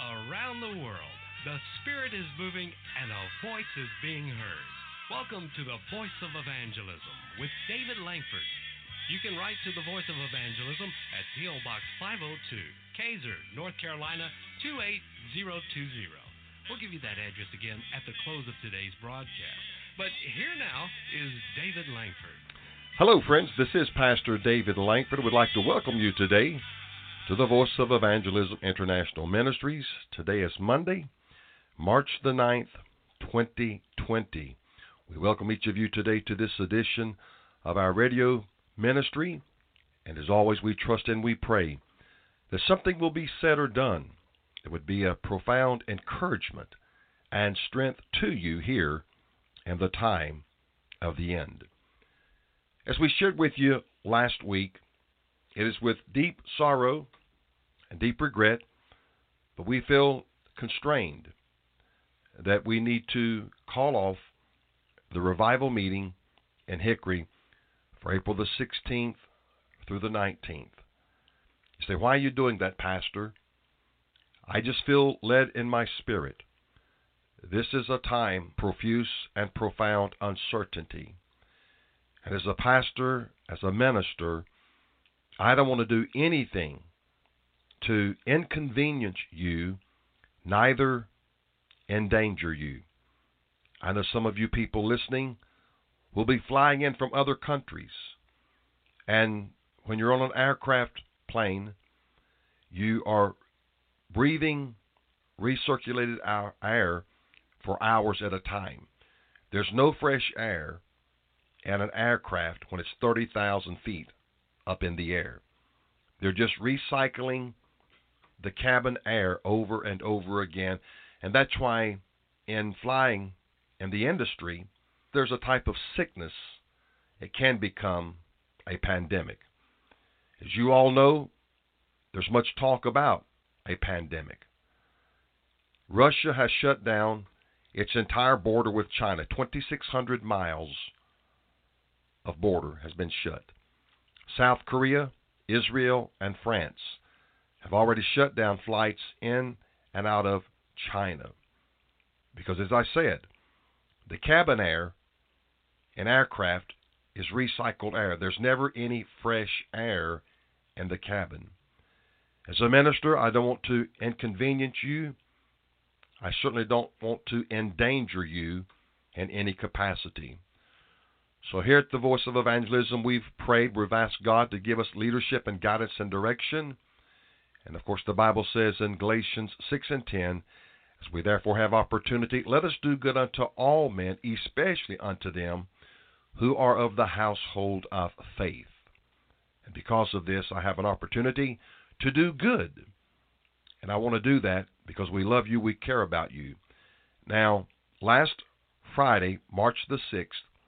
Around the world, the Spirit is moving and a voice is being heard. Welcome to the Voice of Evangelism with David Langford. You can write to the Voice of Evangelism at P.O. Box 502, Kaiser, North Carolina 28020. We'll give you that address again at the close of today's broadcast. But here now is David Langford. Hello, friends. This is Pastor David Langford. We'd like to welcome you today to the Voice of Evangelism International Ministries. Today is Monday, March the 9th, 2020. We welcome each of you today to this edition of our radio ministry. And as always, we trust and we pray that something will be said or done that would be a profound encouragement and strength to you here in the time of the end. As we shared with you last week, it is with deep sorrow and deep regret, but we feel constrained that we need to call off the revival meeting in Hickory for April the 16th through the 19th. You say, why are you doing that, Pastor? I just feel led in my spirit. This is a time profuse and profound uncertainty. And as a pastor, as a minister, I don't want to do anything to inconvenience you, neither endanger you. I know some of you people listening will be flying in from other countries. And when you're on an aircraft plane, you are breathing recirculated air for hours at a time. There's no fresh air in an aircraft when it's 30,000 feet up in the air. They're just recycling the cabin air over and over again. And that's why in flying in the industry, there's a type of sickness. It can become a pandemic. As you all know, there's much talk about a pandemic. Russia has shut down its entire border with China. 2,600 miles of border has been shut. South Korea, Israel, and France have already shut down flights in and out of China. Because as I said, the cabin air in aircraft is recycled air. There's never any fresh air in the cabin. As a minister, I don't want to inconvenience you. I certainly don't want to endanger you in any capacity. So here at the Voice of Evangelism, we've prayed, we've asked God to give us leadership and guidance and direction. And of course, the Bible says in Galatians 6 and 10, as we therefore have opportunity, let us do good unto all men, especially unto them who are of the household of faith. And because of this, I have an opportunity to do good. And I want to do that because we love you, we care about you. Now, last Friday, March the 6th,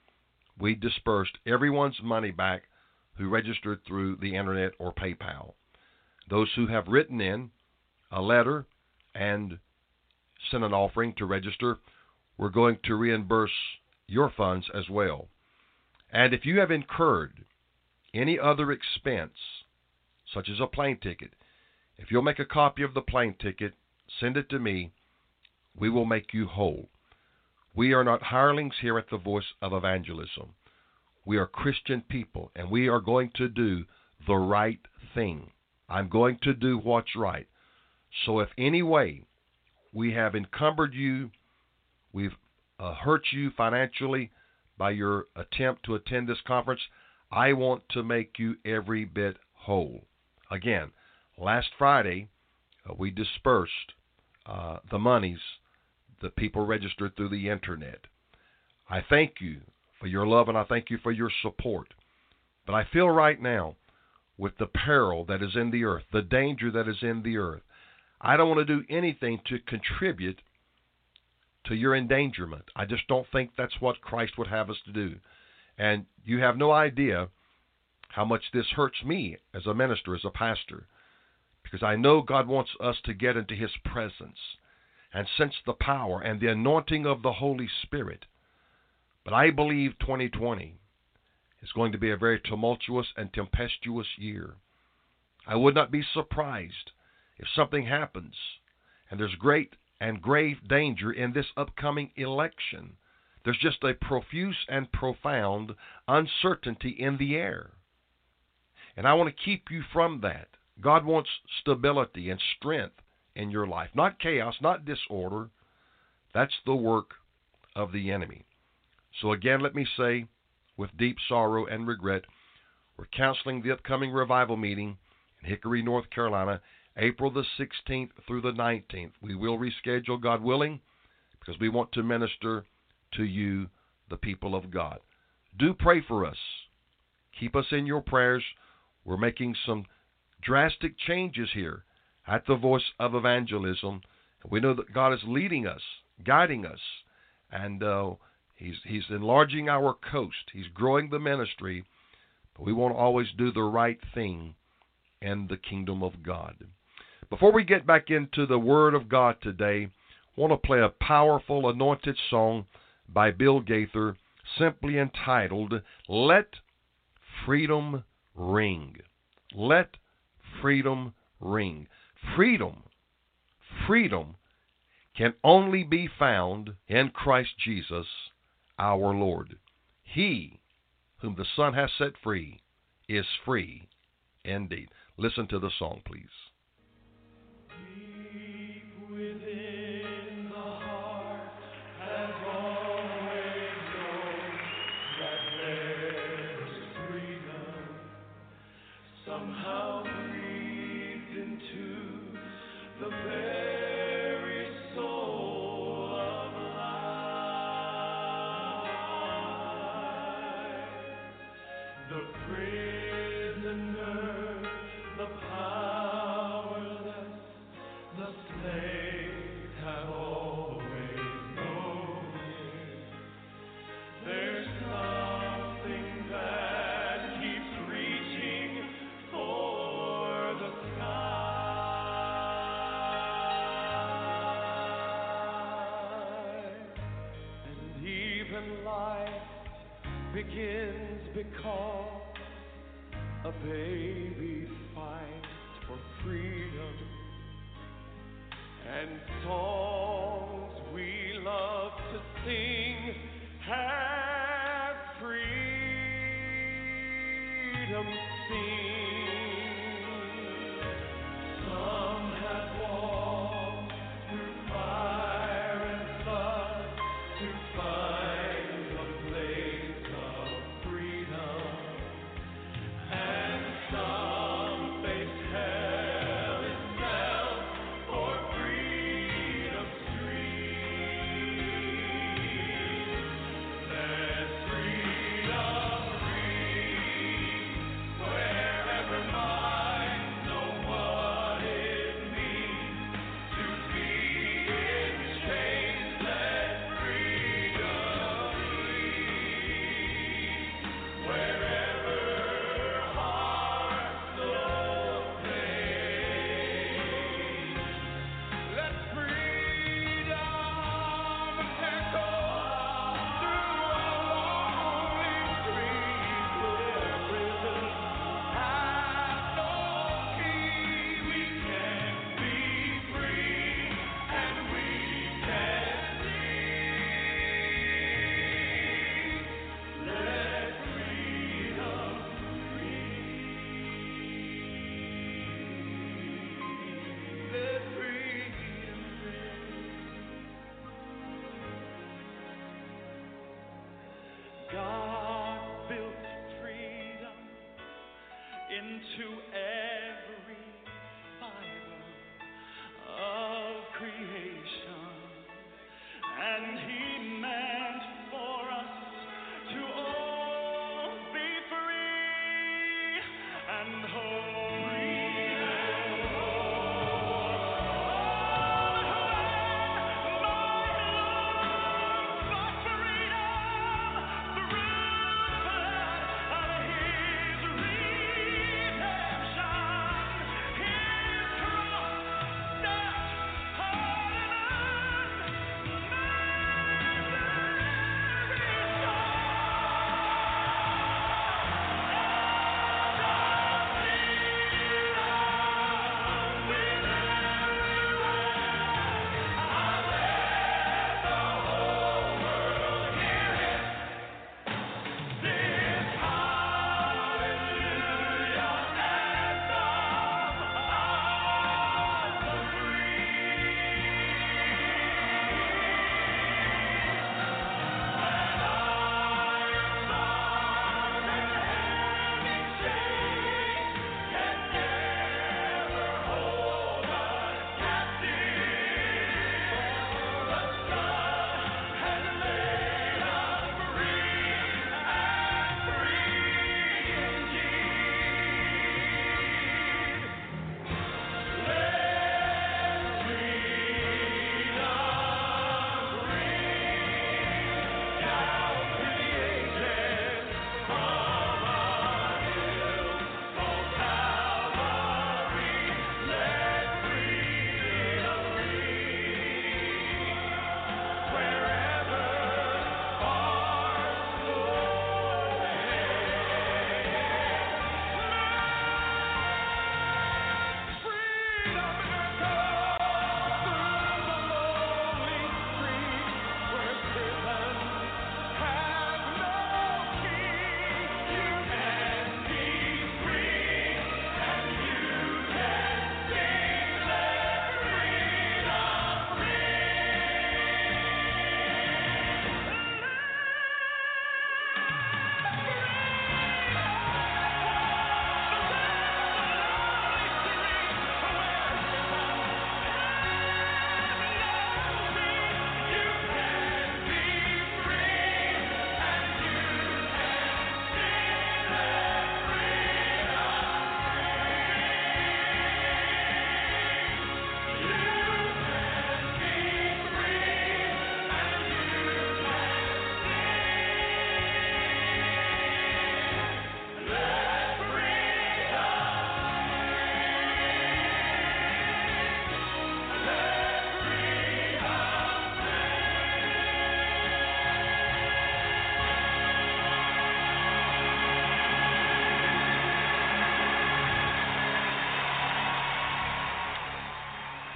we dispersed everyone's money back who registered through the internet or PayPal. Those who have written in a letter and sent an offering to register, we're going to reimburse your funds as well. And if you have incurred any other expense, such as a plane ticket, if you'll make a copy of the plane ticket, send it to me, we will make you whole. We are not hirelings here at the Voice of Evangelism. We are Christian people, and we are going to do the right thing. I'm going to do what's right. So if any way we have encumbered you, we've hurt you financially by your attempt to attend this conference, I want to make you every bit whole. Again, last Friday, we dispersed the monies that people registered through the internet. I thank you for your love and I thank you for your support. But I feel right now, with the peril that is in the earth, the danger that is in the earth, I don't want to do anything to contribute to your endangerment. I just don't think that's what Christ would have us to do. And you have no idea how much this hurts me as a minister, as a pastor, because I know God wants us to get into His presence and sense the power and the anointing of the Holy Spirit. But I believe 2020 is going to be a very tumultuous and tempestuous year. I would not be surprised if something happens And there's great and grave danger in this upcoming election. There's just a profuse and profound uncertainty in the air. And I want to keep you from that. God wants stability and strength in your life, not chaos, not disorder. That's the work of the enemy. So again, let me say, with deep sorrow and regret, we're counseling the upcoming revival meeting in Hickory, North Carolina, April the 16th through the 19th. We will reschedule, God willing, because we want to minister to you, the people of God. Do pray for us. Keep us in your prayers. We're making some drastic changes here at the Voice of Evangelism. We know that God is leading us, guiding us, and He's enlarging our coast. He's growing the ministry, but we want to always do the right thing in the kingdom of God. Before we get back into the Word of God today, I want to play a powerful anointed song by Bill Gaither, simply entitled, Let Freedom Ring. Let freedom ring. Freedom can only be found in Christ Jesus, our Lord. He whom the Son has set free is free indeed. Listen to the song, please. Deep within the heart has always known that there's freedom somehow breathed into the very soul of life. The prisoner, the powerless, the slave have always known it. There's something that keeps reaching for the sky. And even life begins because a baby fights for freedom, and songs we love to sing have freedom sing. Some have walked through fire and flood to find the place of freedom. And some face hell itself for freedom's streets. Let freedom ring wherever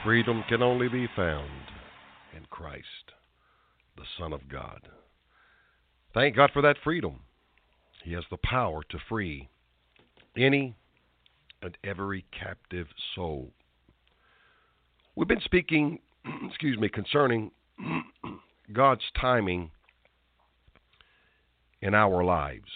freedom can only be found in Christ, the Son of God. Thank God for that freedom. He has the power to free any and every captive soul. We've been speaking, concerning God's timing in our lives.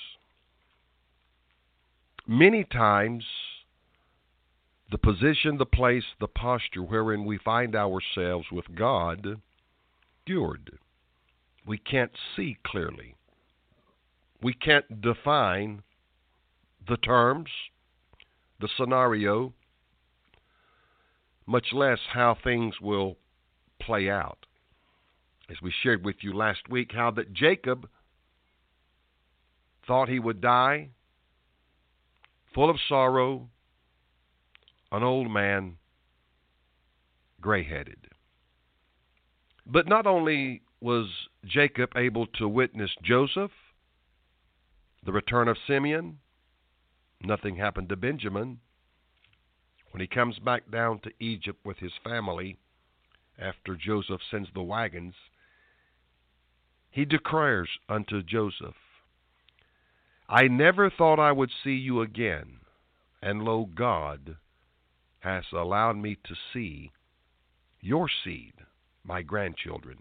Many times, the position, the place, the posture wherein we find ourselves with God, obscured. We can't see clearly. We can't define the terms, the scenario, much less how things will play out. As we shared with you last week, how that Jacob thought he would die, full of sorrow, an old man, gray-headed. But not only was Jacob able to witness Joseph, the return of Simeon, nothing happened to Benjamin. When he comes back down to Egypt with his family, after Joseph sends the wagons, he declares unto Joseph, I never thought I would see you again, and lo, God has allowed me to see your seed, my grandchildren.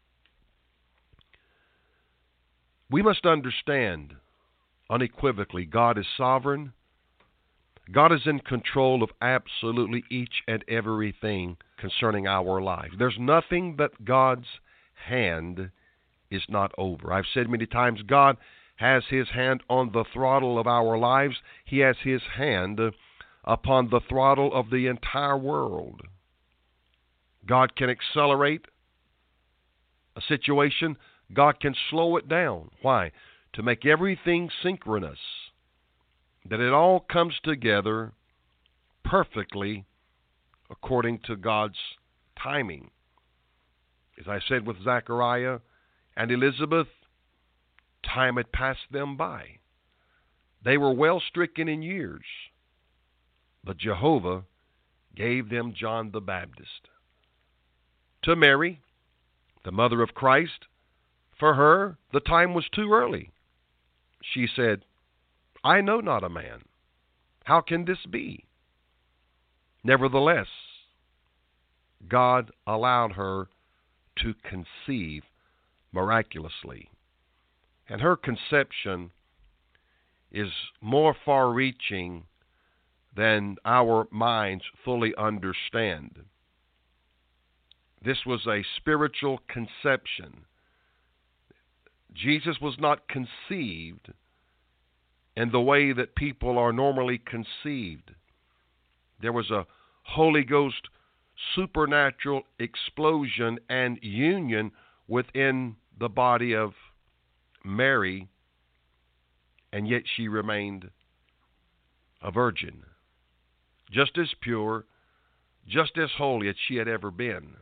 We must understand unequivocally God is sovereign. God is in control of absolutely each and everything concerning our life. There's nothing that God's hand is not over. I've said many times, God has His hand on the throttle of our lives. He has His hand upon the throttle of the entire world. God can accelerate a situation. God can slow it down. Why? To make everything synchronous, that it all comes together perfectly according to God's timing. As I said with Zachariah and Elizabeth, time had passed them by. They were well stricken in years, but Jehovah gave them John the Baptist. To Mary, the mother of Christ, for her, the time was too early. She said, I know not a man. How can this be? Nevertheless, God allowed her to conceive miraculously. And her conception is more far-reaching than our minds fully understand. This was a spiritual conception. Jesus was not conceived in the way that people are normally conceived. There was a Holy Ghost supernatural explosion and union within the body of Mary, and yet she remained a virgin, just as pure, just as holy as she had ever been.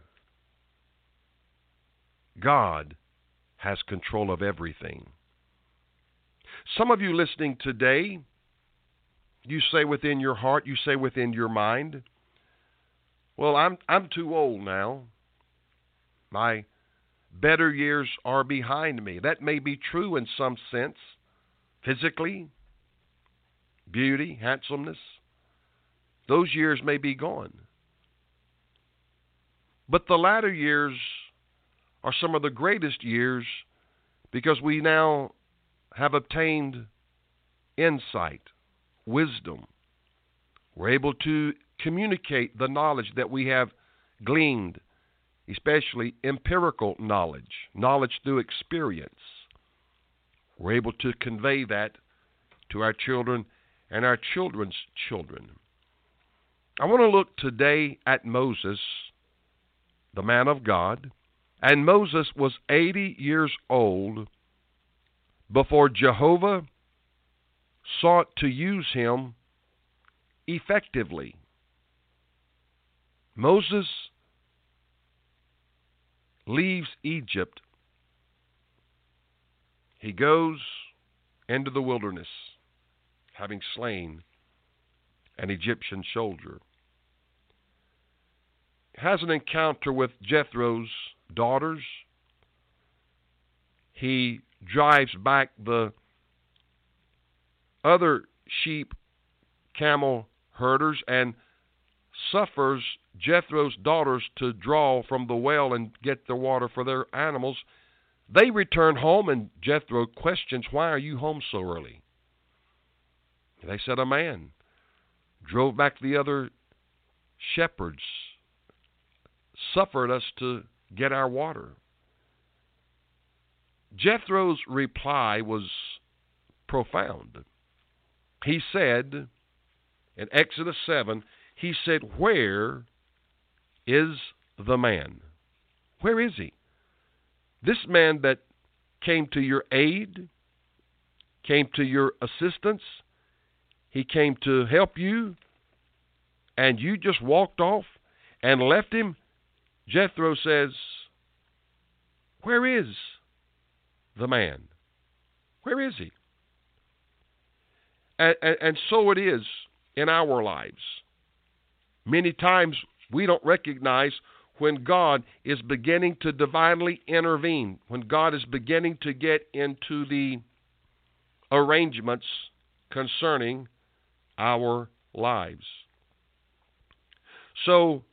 God has control of everything. Some of you listening today, you say within your heart, you say within your mind, well, I'm too old now. My better years are behind me. That may be true in some sense. Physically, beauty, handsomeness, those years may be gone. But the latter years are some of the greatest years because we now have obtained insight, wisdom. We're able to communicate the knowledge that we have gleaned, especially empirical knowledge, knowledge through experience. We're able to convey that to our children and our children's children. I want to look today at Moses, the man of God. And Moses was 80 years old before Jehovah sought to use him effectively. Moses leaves Egypt. He goes into the wilderness, having slain an Egyptian soldier. has an encounter with Jethro's daughters. He drives back the other sheep, camel herders, and suffers Jethro's daughters to draw from the well and get the water for their animals. They return home, and Jethro questions, "Why are you home so early?" They said, "A man drove back the other shepherds, suffered us to get our water." Jethro's reply was profound. He said, in Exodus 7, he said, "Where is the man? Where is he? This man that came to your aid, came to your assistance, he came to help you, and you just walked off and left him?" Jethro says, "Where is the man? Where is he?" And so it is in our lives. Many times we don't recognize when God is beginning to divinely intervene, when God is beginning to get into the arrangements concerning our lives. So,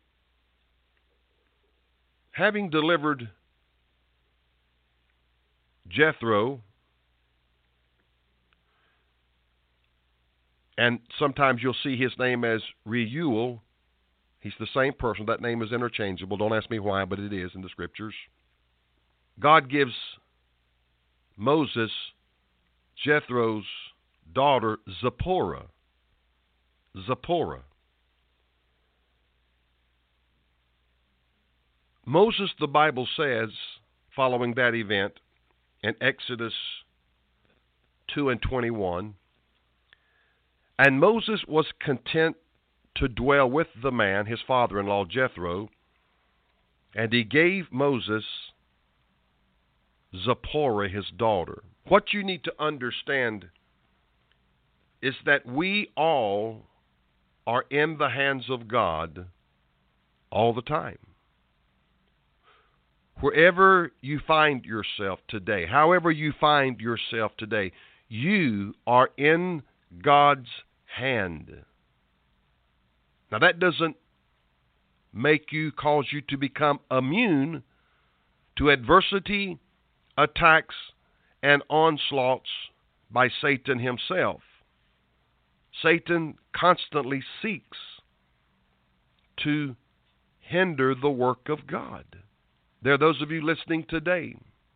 having delivered Jethro, and sometimes you'll see his name as Reuel. He's the same person. That name is interchangeable. Don't ask me why, but it is in the Scriptures. God gives Moses Jethro's daughter, Zipporah. Zipporah. Moses, the Bible says, following that event, in Exodus 2:21, "And Moses was content to dwell with the man, his father-in-law Jethro, and he gave Moses Zipporah, his daughter." What you need to understand is that we all are in the hands of God all the time. Wherever you find yourself today, however you find yourself today, you are in God's hand. Now, that doesn't cause you to become immune to adversity, attacks, and onslaughts by Satan himself. Satan constantly seeks to hinder the work of God. There are those of you listening today.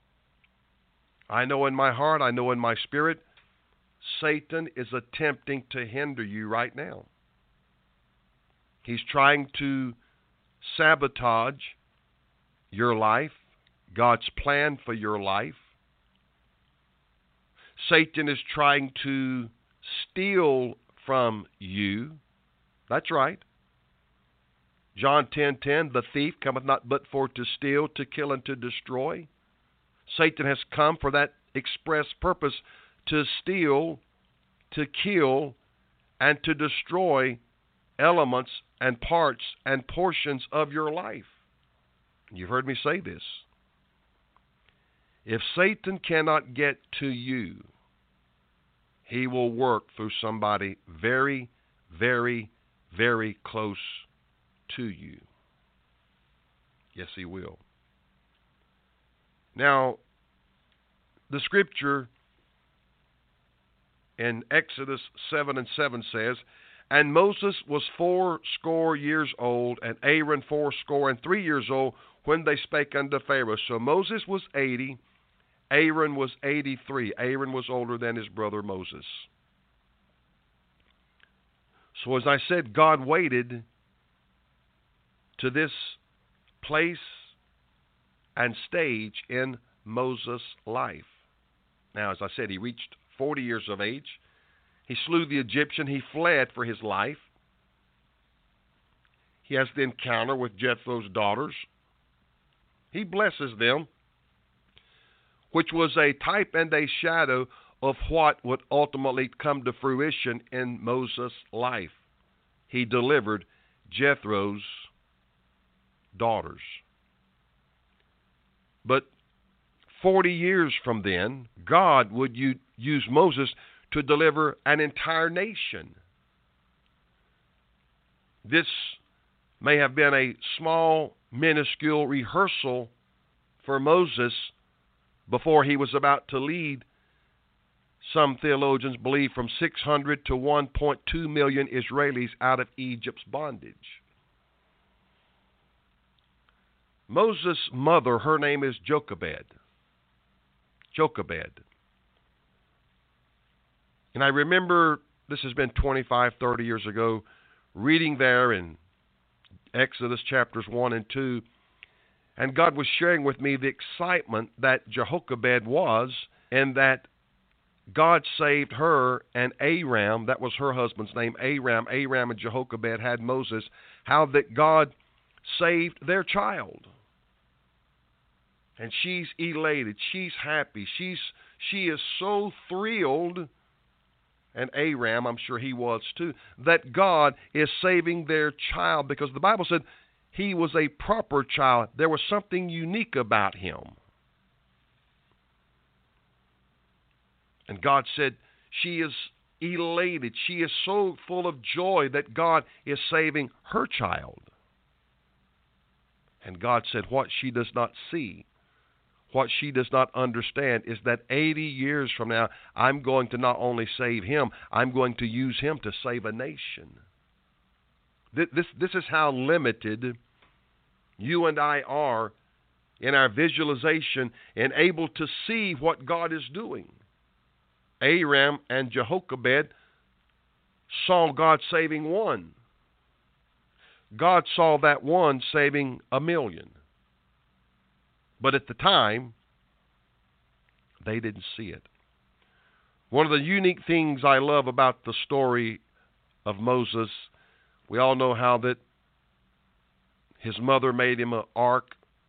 I know in my heart, I know in my spirit, Satan is attempting to hinder you right now. He's trying to sabotage your life, God's plan for your life. Satan is trying to steal from you. That's right. John 10:10, "The thief cometh not but for to steal, to kill, and to destroy." Satan has come for that express purpose, to steal, to kill, and to destroy elements and parts and portions of your life. You've heard me say this. If Satan cannot get to you, he will work through somebody very, very, very close to you. Yes, he will. Now, the Scripture in Exodus 7:7 says, "And Moses was 80 years old, and Aaron 83 years old, when they spake unto Pharaoh." So Moses was 80, Aaron was 83. Aaron was older than his brother Moses. So as I said, God waited to this place and stage in Moses' life. Now, as I said, he reached 40 years of age. He slew the Egyptian. He fled for his life. He has the encounter with Jethro's daughters. He blesses them, which was a type and a shadow of what would ultimately come to fruition in Moses' life. He delivered Jethro's daughters. But 40 years from then, God would use Moses to deliver an entire nation. This may have been a small, minuscule rehearsal for Moses before he was about to lead, some theologians believe, from 600 to 1.2 million Israelis out of Egypt's bondage. Moses' mother, her name is Jochebed. Jochebed. And I remember, this has been 25, 30 years ago, reading there in Exodus chapters 1 and 2, and God was sharing with me the excitement that Jochebed was, and that God saved her and Aram, that was her husband's name, Aram. Aram and Jochebed had Moses, how that God saved their child. And she's elated, she's happy, she is so thrilled, and Aram, I'm sure he was too, that God is saving their child, because the Bible said he was a proper child. There was something unique about him. And God said she is elated. She is so full of joy that God is saving her child. And God said what she does not see, what she does not understand, is that 80 years from now, I'm going to not only save him, I'm going to use him to save a nation. This is how limited you and I are in our visualization and able to see what God is doing. Aram and Jochebed saw God saving one. God saw that one saving 1 million. But at the time, they didn't see it. One of the unique things I love about the story of Moses, we all know how that his mother made him an ark.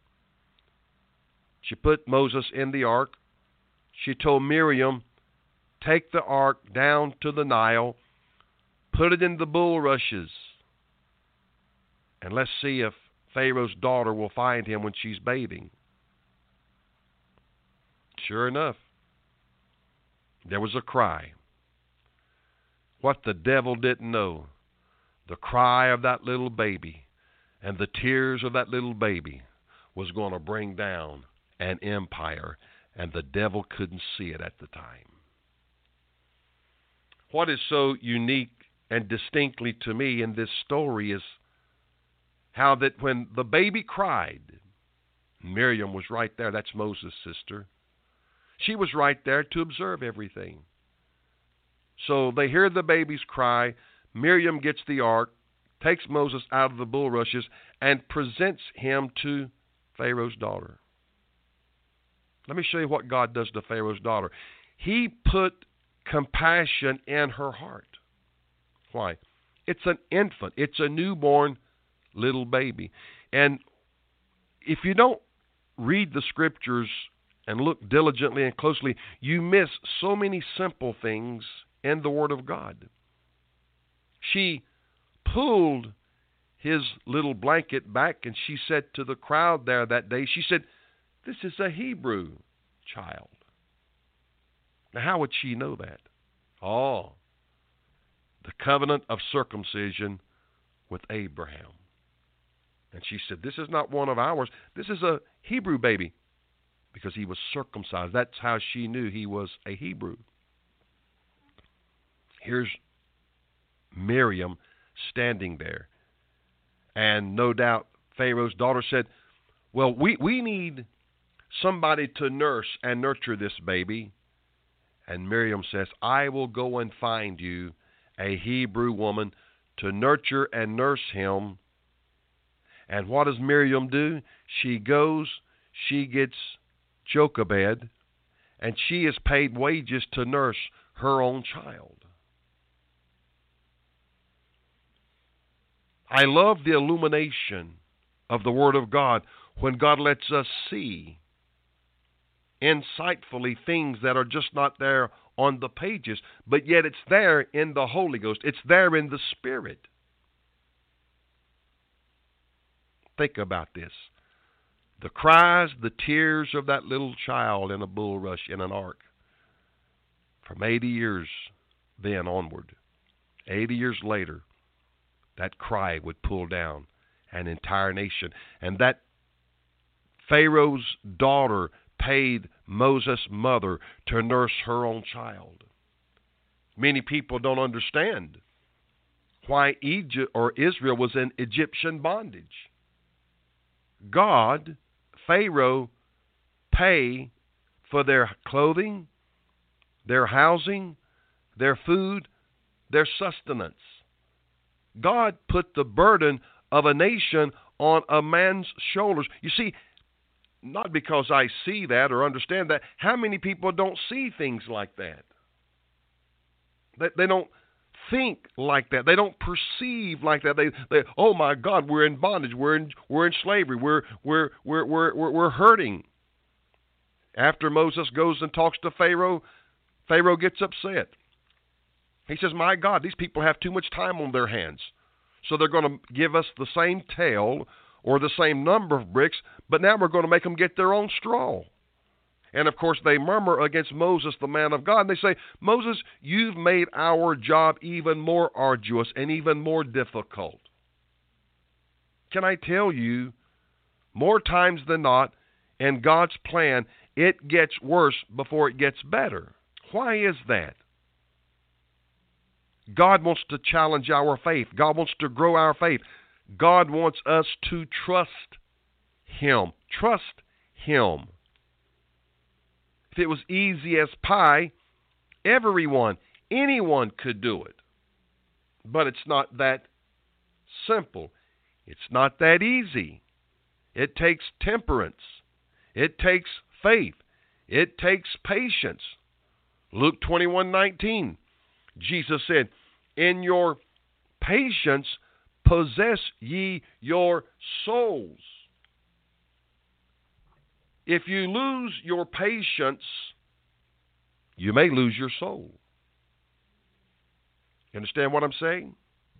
She put Moses in the ark. She told Miriam, take the ark down to the Nile, put it in the bulrushes, and let's see if Pharaoh's daughter will find him when she's bathing. Sure enough, there was a cry. What the devil didn't know, the cry of that little baby and the tears of that little baby was going to bring down an empire, and the devil couldn't see it at the time. What is so unique and distinctly to me in this story is how that when the baby cried, Miriam was right there. That's Moses' sister. She was right there to observe everything. So they hear the baby's cry. Miriam gets the ark, takes Moses out of the bulrushes, and presents him to Pharaoh's daughter. Let me show you what God does to Pharaoh's daughter. He put compassion in her heart. Why? It's an infant. It's a newborn little baby. And if you don't read the scriptures and look diligently and closely, you miss so many simple things in the Word of God. She pulled his little blanket back, and she said to the crowd there that day, she said, this is a Hebrew child. Now, how would she know that? Oh, the covenant of circumcision with Abraham. And she said, this is not one of ours. This is a Hebrew baby, because he was circumcised. That's how she knew he was a Hebrew. Here's Miriam standing there. And no doubt Pharaoh's daughter said, well, we need somebody to nurse and nurture this baby. And Miriam says, I will go and find you a Hebrew woman to nurture and nurse him. And what does Miriam do? She goes, she gets Jochebed, and she is paid wages to nurse her own child. I love the illumination of the Word of God when God lets us see insightfully things that are just not there on the pages, but yet it's there in the Holy Ghost. It's there in the Spirit. Think about this. The cries, the tears of that little child in a bulrush in an ark. From 80 years then onward, 80 years later, that cry would pull down an entire nation. And that Pharaoh's daughter paid Moses' mother to nurse her own child. Many people don't understand why Egypt or Israel was in Egyptian bondage. God, Pharaoh, pay for their clothing, their housing, their food, their sustenance. God put the burden of a nation on a man's shoulders. You see, not because I see that or understand that. How many people don't see things like that? They don't think like that. They don't perceive like that. They oh my God, we're in bondage. We're in slavery. We're hurting. After Moses goes and talks to Pharaoh, Pharaoh gets upset. He says, my God, these people have too much time on their hands. So they're going to give us the same tale or the same number of bricks, but now we're going to make them get their own straw. And, of course, they murmur against Moses, the man of God. And they say, Moses, you've made our job even more arduous and even more difficult. Can I tell you, more times than not, in God's plan, it gets worse before it gets better. Why is that? God wants to challenge our faith. God wants to grow our faith. God wants us to trust Him. Trust Him. If it was easy as pie, anyone could do it. But it's not that simple. It's not that easy. It takes temperance. It takes faith. It takes patience. Luke 21:19. Jesus said, in your patience possess ye your souls. If you lose your patience, you may lose your soul. You understand what I'm saying?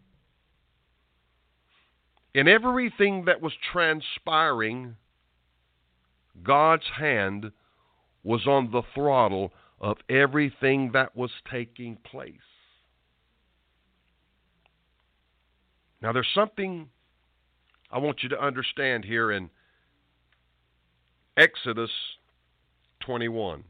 In everything that was transpiring, God's hand was on the throttle of everything that was taking place. Now, there's something I want you to understand here in Exodus 21.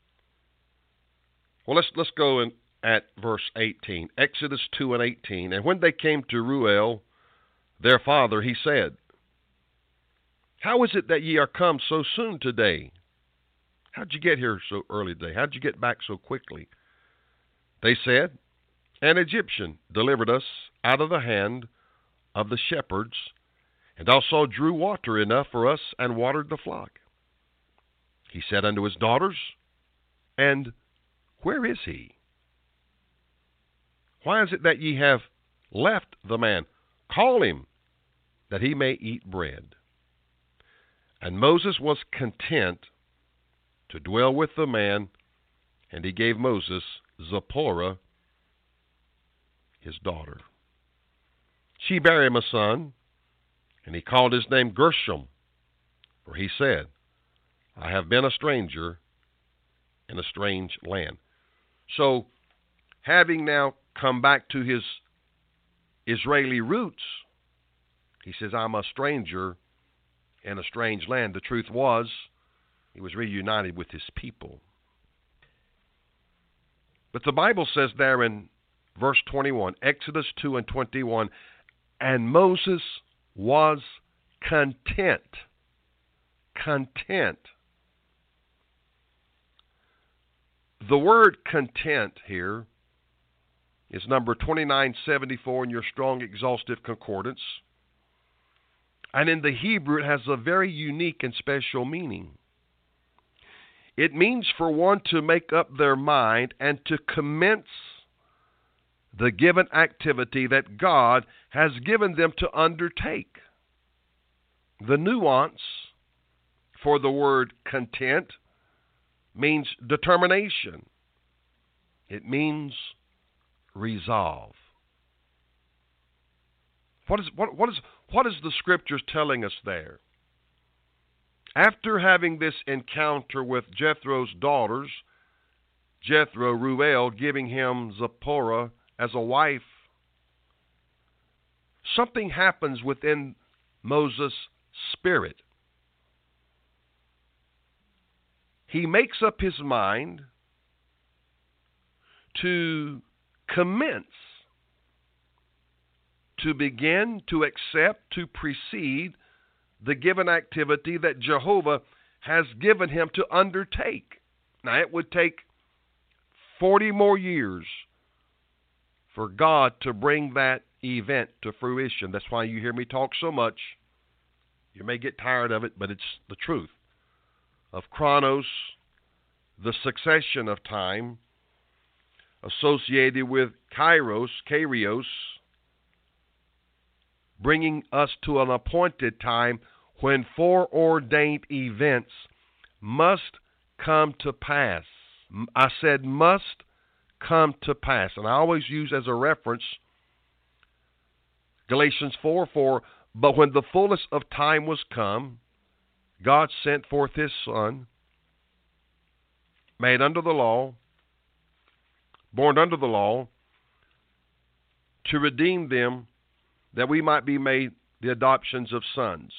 Well, let's go in at verse 18. Exodus 2:18. And when they came to Reuel, their father, he said, how is it that ye are come so soon today? How'd you get here so early today? How'd you get back so quickly? They said, an Egyptian delivered us out of the hand of the shepherds, and also drew water enough for us, and watered the flock. He said unto his daughters, and where is he? Why is it that ye have left the man? Call him, that he may eat bread. And Moses was content to dwell with the man, and he gave Moses Zipporah, his daughter. She bare him a son, and he called his name Gershom, for he said, I have been a stranger in a strange land. So, having now come back to his Israeli roots, he says, I'm a stranger in a strange land. The truth was, he was reunited with his people. But the Bible says there in verse 21, Exodus 2:21, and Moses was content. Content. The word content here is number 2974 in your Strong Exhaustive Concordance. And in the Hebrew, it has a very unique and special meaning. It means for one to make up their mind and to commence the given activity that God has given them to undertake. The nuance for the word content means determination. It means resolve. What is the Scriptures telling us there? After having this encounter with Jethro's daughters, Jethro, Ruel, giving him Zipporah as a wife, something happens within Moses' spirit. He makes up his mind to commence, to begin, to accept, to precede the given activity that Jehovah has given him to undertake. Now, it would take 40 more years for God to bring that event to fruition. That's why you hear me talk so much. You may get tired of it, but it's the truth. Of chronos, the succession of time, associated with kairos, bringing us to an appointed time when foreordained events must come to pass. I said must come to pass. And I always use as a reference Galatians 4:4, but when the fullness of time was come, God sent forth his Son, made under the law, born under the law, to redeem them that we might be made the adoptions of sons.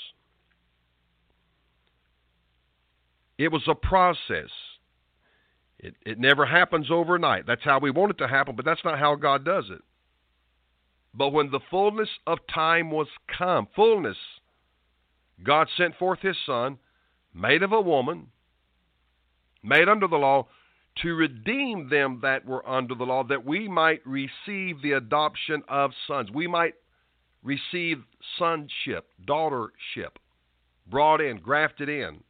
It was a process. It never happens overnight. That's how we want it to happen, but that's not how God does it. But when the fullness of time was come, God sent forth his Son, made of a woman, made under the law, to redeem them that were under the law, that we might receive the adoption of sons. We might receive sonship, daughtership, brought in, grafted in.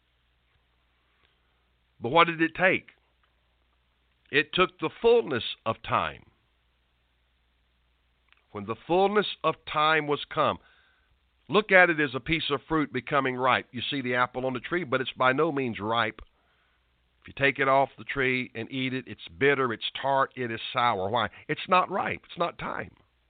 But what did it take? It took the fullness of time. When the fullness of time was come, look at it as a piece of fruit becoming ripe. You see the apple on the tree, but it's by no means ripe. If you take it off the tree and eat it, it's bitter, it's tart, it is sour. Why? It's not ripe. It's not time.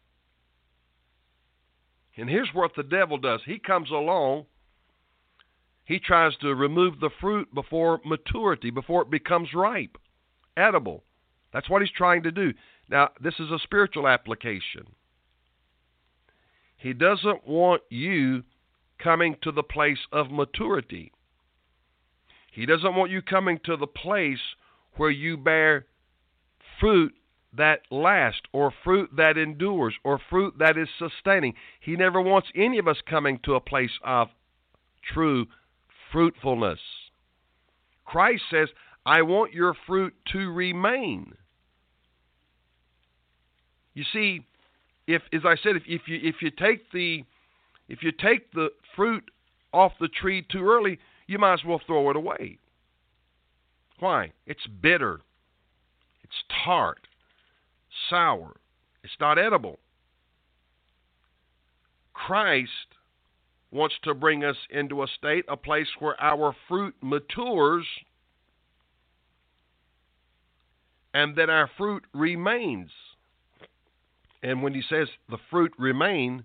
And here's what the devil does. He comes along. He tries to remove the fruit before maturity, before it becomes ripe, edible. That's what he's trying to do. Now, this is a spiritual application. He doesn't want you coming to the place of maturity. He doesn't want you coming to the place where you bear fruit that lasts, or fruit that endures, or fruit that is sustaining. He never wants any of us coming to a place of true fruitfulness. Christ says, I want your fruit to remain. You see, if, as I said, if you take the fruit off the tree too early, you might as well throw it away. Why? It's bitter. It's tart. Sour. It's not edible. Christ wants to bring us into a state, a place where our fruit matures and that our fruit remains. And when he says the fruit remain,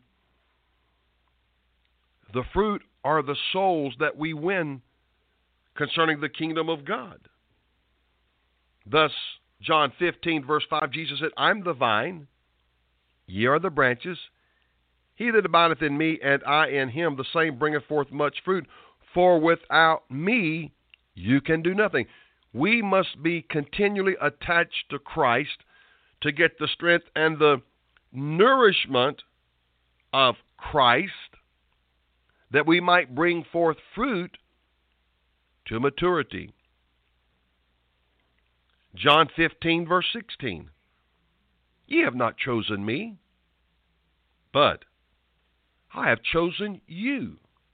the fruit are the souls that we win concerning the kingdom of God. Thus, John 15, verse 5, Jesus said, I'm the vine, ye are the branches. He that abideth in me, and I in him, the same bringeth forth much fruit. For without me, you can do nothing. We must be continually attached to Christ to get the strength and the nourishment of Christ, that we might bring forth fruit to maturity. John 15, verse 16. Ye have not chosen me, but I have chosen you.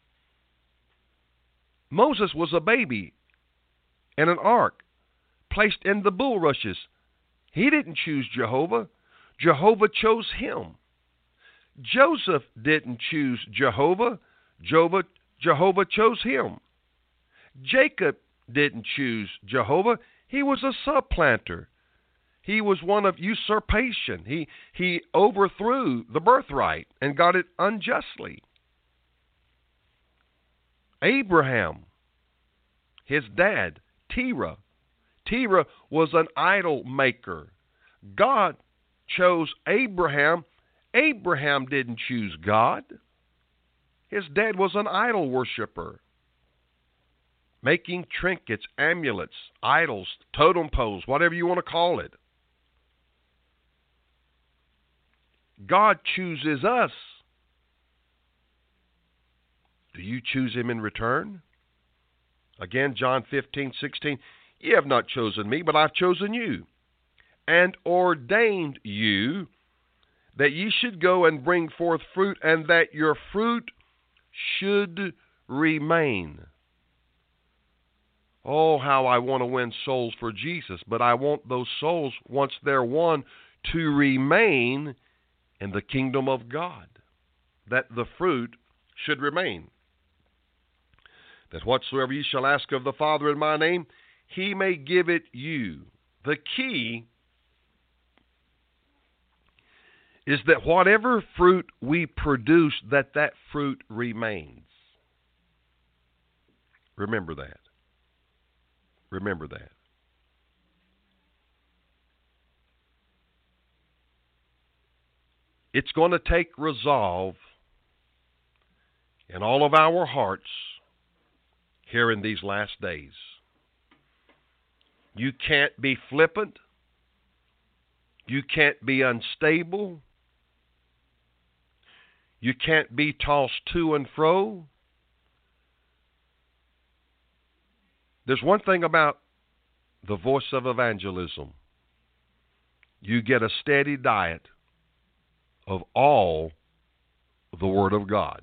Moses was a baby in an ark placed in the bulrushes. He didn't choose Jehovah. Jehovah chose him. Joseph didn't choose Jehovah. Jehovah chose him. Jacob didn't choose Jehovah. He was a supplanter. He was one of usurpation. He overthrew the birthright and got it unjustly. Abraham, his dad, Terah was an idol maker. God chose Abraham. Abraham didn't choose God. His dad was an idol worshiper, making trinkets, amulets, idols, totem poles, whatever you want to call it. God chooses us. Do you choose him in return? Again, John 15:16, ye have not chosen me, but I've chosen you, and ordained you that ye should go and bring forth fruit, and that your fruit should remain. Oh, how I want to win souls for Jesus, but I want those souls, once they're won, to remain in the kingdom of God, that the fruit should remain. That whatsoever ye shall ask of the Father in my name, he may give it you. The key is that whatever fruit we produce, that fruit remains. Remember that. Remember that. It's going to take resolve in all of our hearts here in these last days. You can't be flippant. You can't be unstable. You can't be tossed to and fro. There's one thing about the voice of evangelism. You get a steady diet of all the Word of God.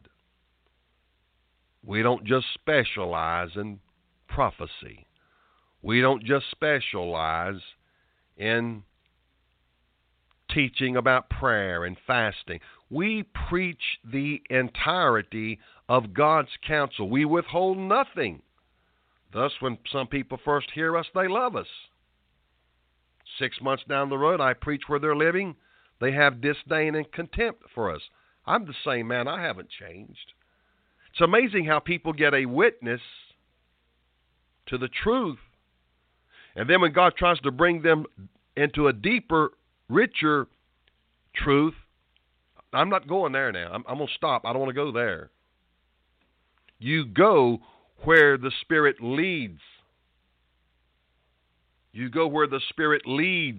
We don't just specialize in prophecy. We don't just specialize in teaching about prayer and fasting. We preach the entirety of God's counsel. We withhold nothing. Thus, when some people first hear us, they love us. 6 months down the road, I preach where they're living. They have disdain and contempt for us. I'm the same man. I haven't changed. It's amazing how people get a witness to the truth, and then when God tries to bring them into a deeper, richer truth, I'm not going there now. I'm going to stop. I don't want to go there. You go where the Spirit leads. You go where the Spirit leads.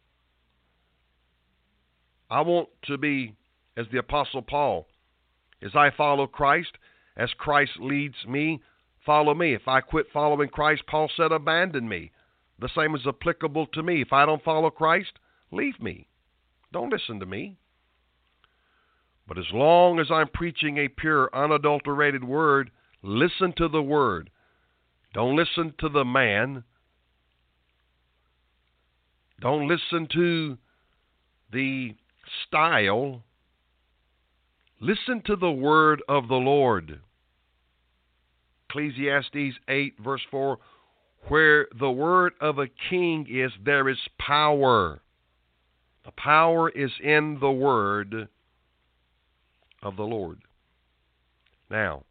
I want to be, as the Apostle Paul, as I follow Christ, as Christ leads me, follow me. If I quit following Christ, Paul said, abandon me. The same is applicable to me. If I don't follow Christ, leave me. Don't listen to me. But as long as I'm preaching a pure, unadulterated word, listen to the word. Don't listen to the man. Don't listen to the style. Listen to the word of the Lord. Ecclesiastes 8, verse 4, where the word of a king is, there is power. The power is in the word of the Lord. Now,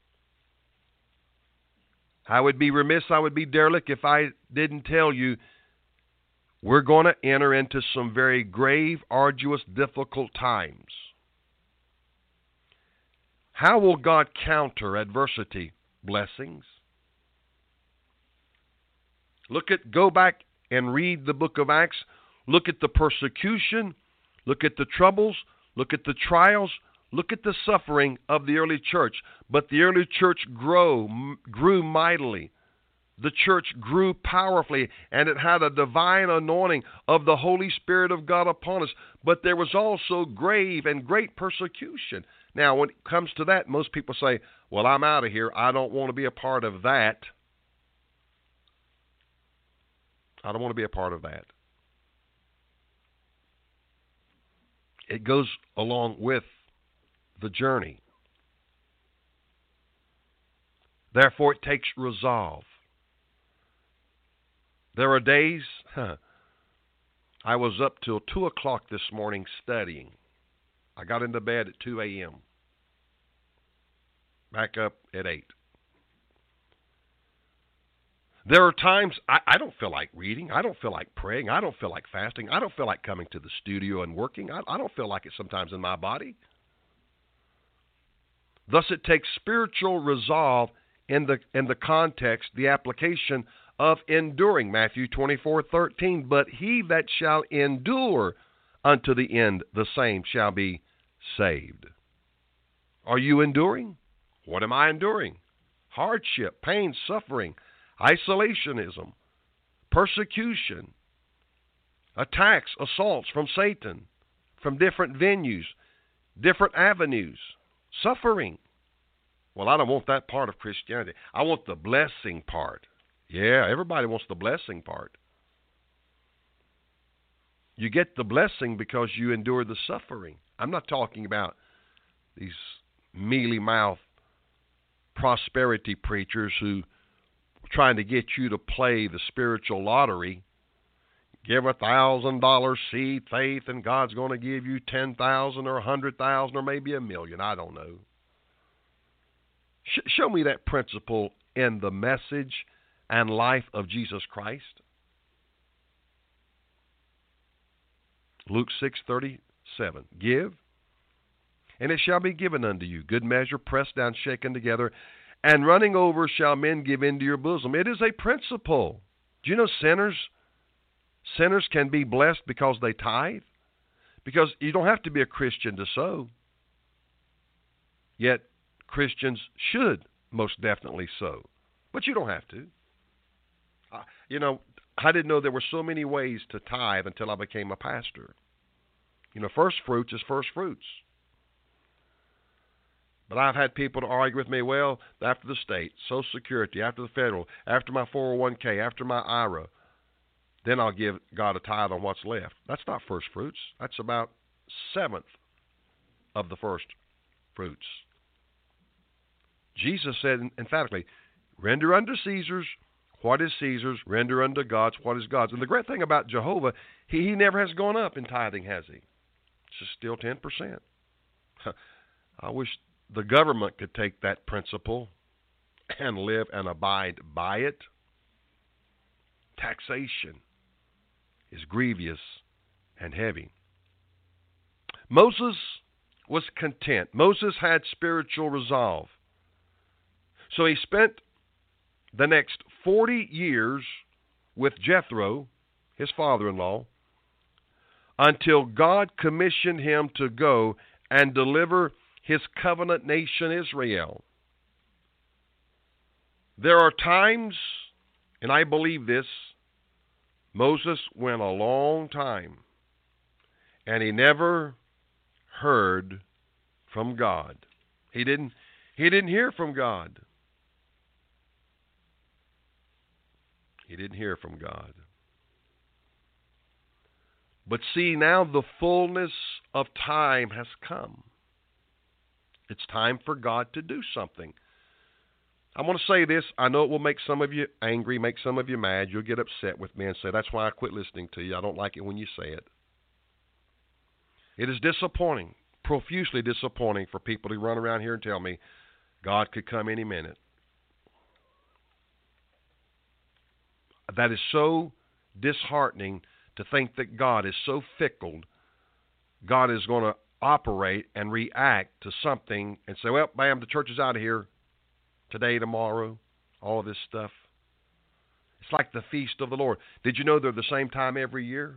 I would be remiss, I would be derelict if I didn't tell you we're going to enter into some very grave, arduous, difficult times. How will God counter adversity? Blessings. Go back and read the book of Acts. Look at the persecution. Look at the troubles. Look at the trials. Look at the suffering of the early church. But the early church grew mightily. The church grew powerfully, and it had a divine anointing of the Holy Spirit of God upon us. But there was also grave and great persecution. Now, when it comes to that, most people say, well, I'm out of here. I don't want to be a part of that. I don't want to be a part of that. It goes along with the journey. Therefore, it takes resolve. There are days, I I was up till 2 o'clock this morning studying. I got into bed at 2 a.m. Back up at 8. There are times I don't feel like reading. I don't feel like praying. I don't feel like fasting. I don't feel like coming to the studio and working. I don't feel like it sometimes in my body. Thus, it takes spiritual resolve in the context, the application of enduring. Matthew 24:13. But he that shall endure unto the end, the same shall be saved. Are you enduring? What am I enduring? Hardship, pain, suffering, isolationism, persecution, attacks, assaults from Satan, from different venues, different avenues, suffering. Well, I don't want that part of Christianity. I want the blessing part. Yeah, everybody wants the blessing part. You get the blessing because you endure the suffering. I'm not talking about these mealy-mouthed prosperity preachers who are trying to get you to play the spiritual lottery. Give $1,000 seed faith, and God's going to give you 10,000 or 100,000 or maybe $1 million. I don't know. Show me that principle in the message and life of Jesus Christ. Luke 6:37. Give, and it shall be given unto you. Good measure, pressed down, shaken together, and running over shall men give into your bosom. It is a principle. Do you know sinners can be blessed because they tithe? Because you don't have to be a Christian to sow. Yet Christians should most definitely sow. But you don't have to. I didn't know there were so many ways to tithe until I became a pastor. First fruits is first fruits. But I've had people to argue with me, well, after the state, Social Security, after the federal, after my 401k, after my IRA, then I'll give God a tithe on what's left. That's not first fruits. That's about 7th of the first fruits. Jesus said emphatically, render unto Caesar's what is Caesar's, render unto God's what is God's. And the great thing about Jehovah, he never has gone up in tithing, has he? It's just still 10%. I wish the government could take that principle and live and abide by it. Taxation is grievous and heavy. Moses was content. Moses had spiritual resolve. So he spent the next 40 years with Jethro, his father-in-law, until God commissioned him to go and deliver his covenant nation Israel. There are times, and I believe this, Moses went a long time, and he never heard from God. He didn't hear from God. He didn't hear from God. But see, now the fullness of time has come. It's time for God to do something. I want to say this. I know it will make some of you angry, make some of you mad. You'll get upset with me and say, that's why I quit listening to you. I don't like it when you say it. It is disappointing, profusely disappointing for people to run around here and tell me God could come any minute. That is so disheartening to think that God is so fickle. God is going to operate and react to something and say, well, bam, the church is out of here today, tomorrow, all of this stuff. It's like the feast of the Lord. Did you know they're the same time every year?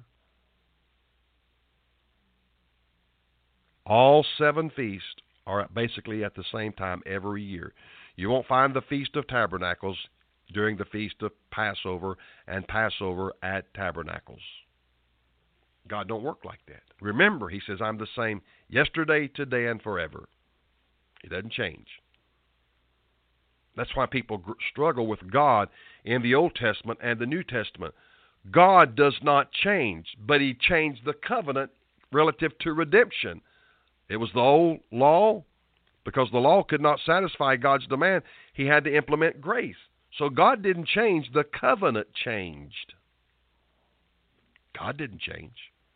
All 7 feasts are basically at the same time every year. You won't find the Feast of Tabernacles during the Feast of Passover and Passover at Tabernacles. God don't work like that. Remember, he says, I'm the same yesterday, today, and forever. He doesn't change. That's why people struggle with God in the Old Testament and the New Testament. God does not change, but he changed the covenant relative to redemption. It was the old law. Because the law could not satisfy God's demand, he had to implement grace. So God didn't change, the covenant changed. God didn't change.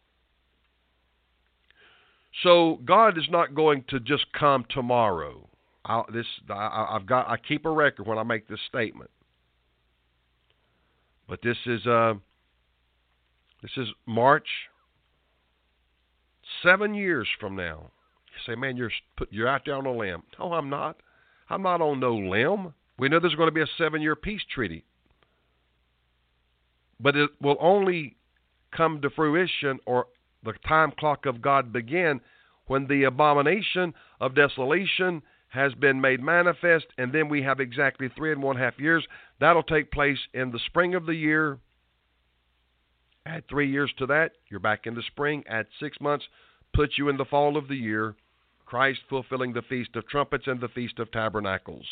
So God is not going to just come tomorrow. I keep a record when I make this statement. But this is March, 7 years from now. You say, man, you're out there on a limb. No, I'm not. I'm not on no limb. We know there's going to be a 7-year peace treaty. But it will only come to fruition, or the time clock of God begin, when the abomination of desolation has been made manifest, and then we have exactly 3.5 years. That'll take place in the spring of the year. Add 3 years to that, you're back in the spring. Add 6 months, puts you in the fall of the year. Christ fulfilling the Feast of Trumpets and the Feast of Tabernacles.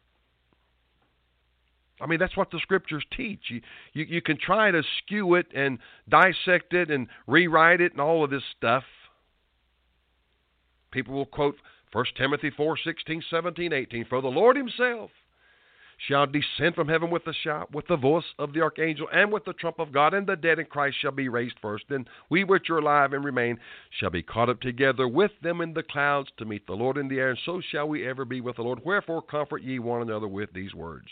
I mean, that's what the Scriptures teach. You can try to skew it and dissect it and rewrite it and all of this stuff. People will quote 1 Timothy 4, 16, 17, 18. For the Lord himself shall descend from heaven with a shout, with the voice of the archangel, and with the trump of God, and the dead in Christ shall be raised first. Then we which are alive and remain shall be caught up together with them in the clouds to meet the Lord in the air, and so shall we ever be with the Lord. Wherefore comfort ye one another with these words.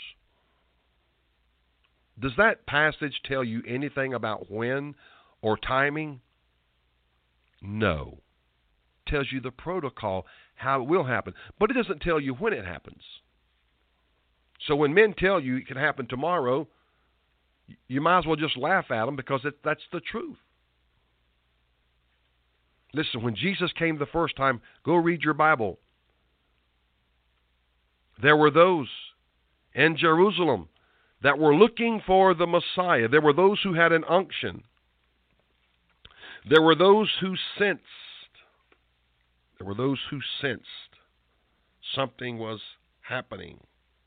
Does that passage tell you anything about when or timing? No. It tells you the protocol, how it will happen, but it doesn't tell you when it happens. So when men tell you it can happen tomorrow, you might as well just laugh at them, because that's the truth. Listen, when Jesus came the first time, go read your Bible. There were those in Jerusalem that were looking for the Messiah. There were those who had an unction. There were those who sensed. Something was happening.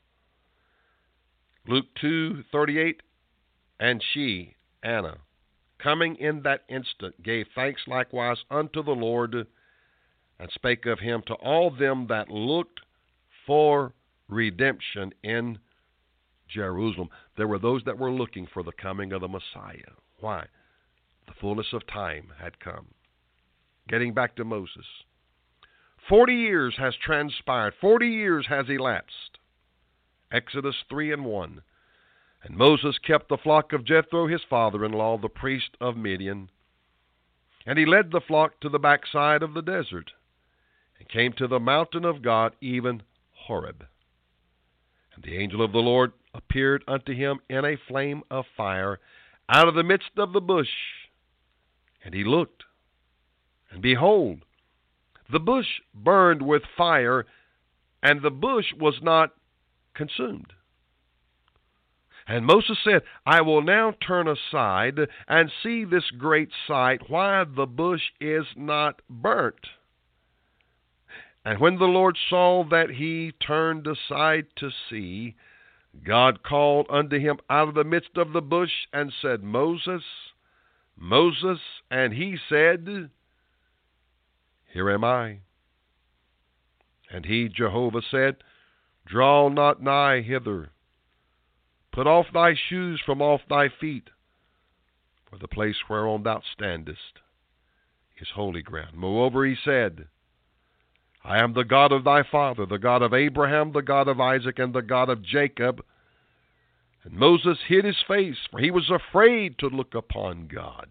Luke 2:38, and she, Anna, coming in that instant, gave thanks likewise unto the Lord, and spake of him to all them that looked for redemption in Jerusalem. There were those that were looking for the coming of the Messiah. Why? The fullness of time had come. Getting back to Moses. 40 years has transpired. 40 years has elapsed. Exodus 3:1. And Moses kept the flock of Jethro, his father-in-law, the priest of Midian. And he led the flock to the backside of the desert, and came to the mountain of God, even Horeb. And the angel of the Lord appeared unto him in a flame of fire out of the midst of the bush. And he looked, and behold, the bush burned with fire, and the bush was not consumed. And Moses said, I will now turn aside and see this great sight, why the bush is not burnt. And when the Lord saw that he turned aside to see, God called unto him out of the midst of the bush, and said, Moses, Moses. And he said, Here am I. And he, Jehovah, said, Draw not nigh hither. Put off thy shoes from off thy feet, for the place whereon thou standest is holy ground. Moreover, he said, I am the God of thy father, the God of Abraham, the God of Isaac, and the God of Jacob. And Moses hid his face, for he was afraid to look upon God.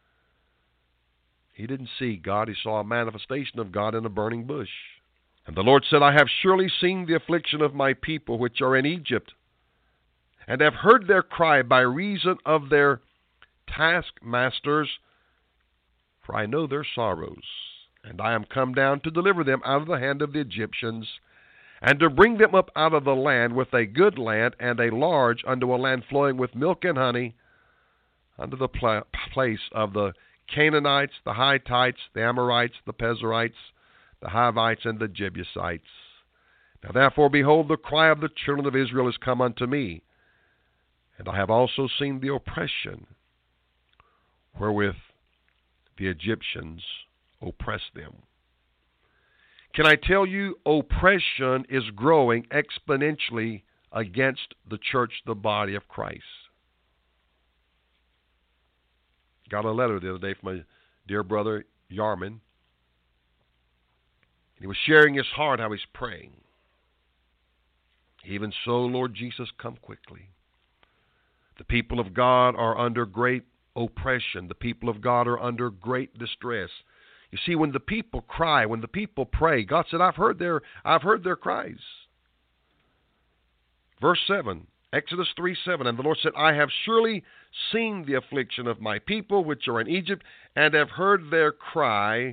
He didn't see God. He saw a manifestation of God in a burning bush. And the Lord said, I have surely seen the affliction of my people which are in Egypt, and have heard their cry by reason of their taskmasters, for I know their sorrows. And I am come down to deliver them out of the hand of the Egyptians, and to bring them up out of the land with a good land, and a large, unto a land flowing with milk and honey, unto the place of the Canaanites, the Hittites, the Amorites, the Perizzites, the Hivites, and the Jebusites. Now therefore, behold, the cry of the children of Israel is come unto me, and I have also seen the oppression wherewith the Egyptians oppress them. Can I tell you, oppression is growing exponentially against the church, the body of Christ. Got a letter the other day from my dear brother, Yarman. And he was sharing his heart, how he's praying. Even so, Lord Jesus, come quickly. The people of God are under great oppression. The people of God are under great distress. You see, when the people cry, when the people pray, God said, I've heard their cries. Verse 7, Exodus 3:7, and the Lord said, I have surely seen the affliction of my people which are in Egypt, and have heard their cry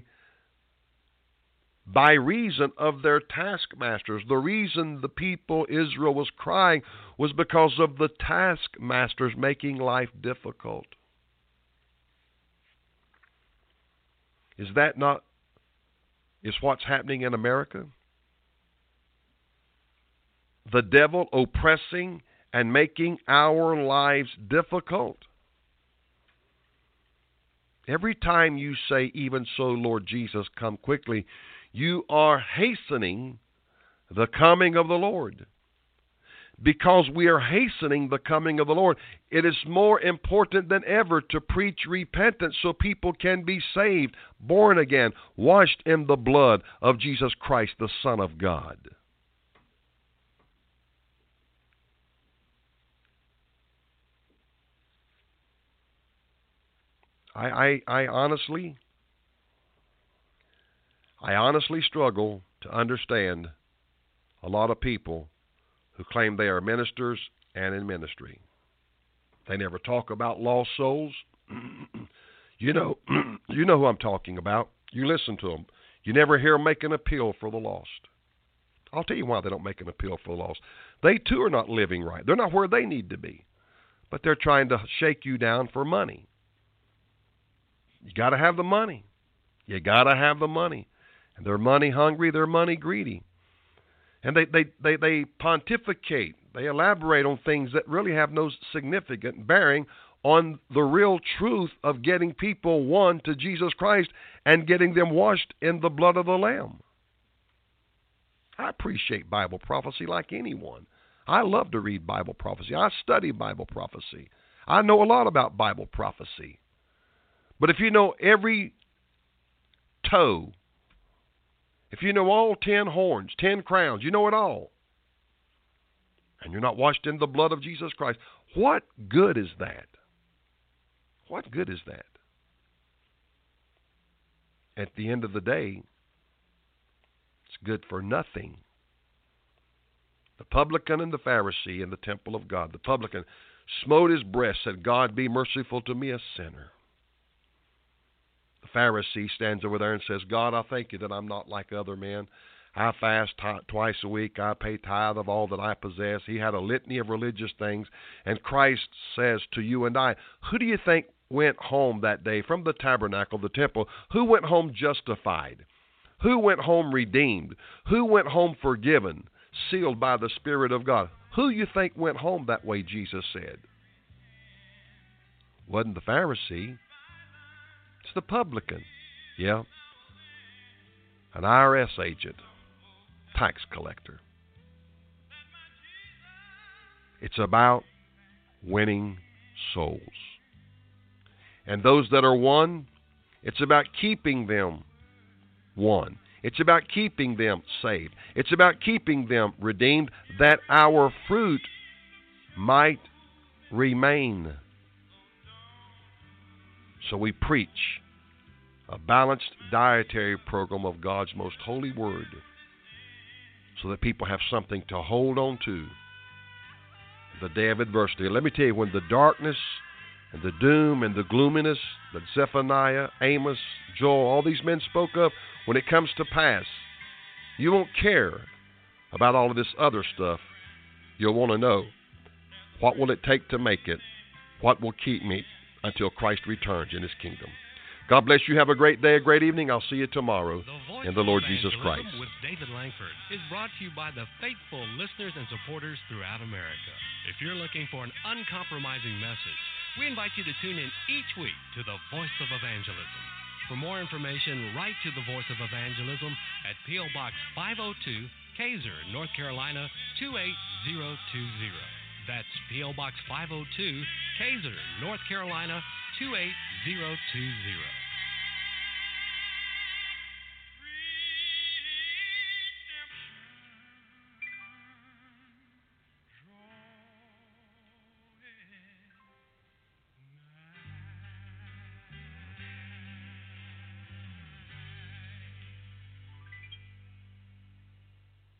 by reason of their taskmasters. The reason the people Israel was crying was because of the taskmasters making life difficult. Is that not what's happening in America? The devil oppressing and making our lives difficult. Every time you say, even so, Lord Jesus, come quickly, you are hastening the coming of the Lord. Because we are hastening the coming of the Lord, it is more important than ever to preach repentance so people can be saved, born again, washed in the blood of Jesus Christ, the Son of God. I honestly struggle to understand a lot of people who claim they are ministers and in ministry. They never talk about lost souls. You know who I'm talking about. You listen to them. You never hear them make an appeal for the lost. I'll tell you why they don't make an appeal for the lost. They too are not living right. They're not where they need to be. But they're trying to shake you down for money. You got to have the money. You got to have the money. And they're money hungry, they're money greedy. And they pontificate, they elaborate on things that really have no significant bearing on the real truth of getting people won to Jesus Christ and getting them washed in the blood of the Lamb. I appreciate Bible prophecy like anyone. I love to read Bible prophecy. I study Bible prophecy. I know a lot about Bible prophecy. But if you know every toe, if you know all 10 horns, 10 crowns, you know it all, and you're not washed in the blood of Jesus Christ, what good is that? What good is that? At the end of the day, it's good for nothing. The publican and the Pharisee in the temple of God. The publican smote his breast, said, God, be merciful to me, a sinner. The Pharisee stands over there and says, God, I thank you that I'm not like other men. I fast twice a week. I pay tithe of all that I possess. He had a litany of religious things. And Christ says to you and I, who do you think went home that day from the tabernacle, the temple? Who went home justified? Who went home redeemed? Who went home forgiven, sealed by the Spirit of God? Who you think went home that way, Jesus said? Wasn't the Pharisee. It's the publican. Yeah. An IRS agent. Tax collector. It's about winning souls. And those that are won, it's about keeping them won. It's about keeping them saved. It's about keeping them redeemed, that our fruit might remain. So we preach a balanced dietary program of God's most holy word so that people have something to hold on to in the day of adversity. Let me tell you, when the darkness and the doom and the gloominess that Zephaniah, Amos, Joel, all these men spoke of, when it comes to pass, you won't care about all of this other stuff. You'll want to know, what will it take to make it? What will keep me until Christ returns in His kingdom? God bless you. Have a great day, a great evening. I'll see you tomorrow in the Lord Jesus Christ. With David Langford is brought to you by the faithful listeners and supporters throughout America. If you're looking for an uncompromising message, we invite you to tune in each week to the Voice of Evangelism. For more information, write to the Voice of Evangelism at P.O. Box 502, Kaiser, North Carolina 28020. That's P.O. Box 502, Kaiser, North Carolina 28020. 020.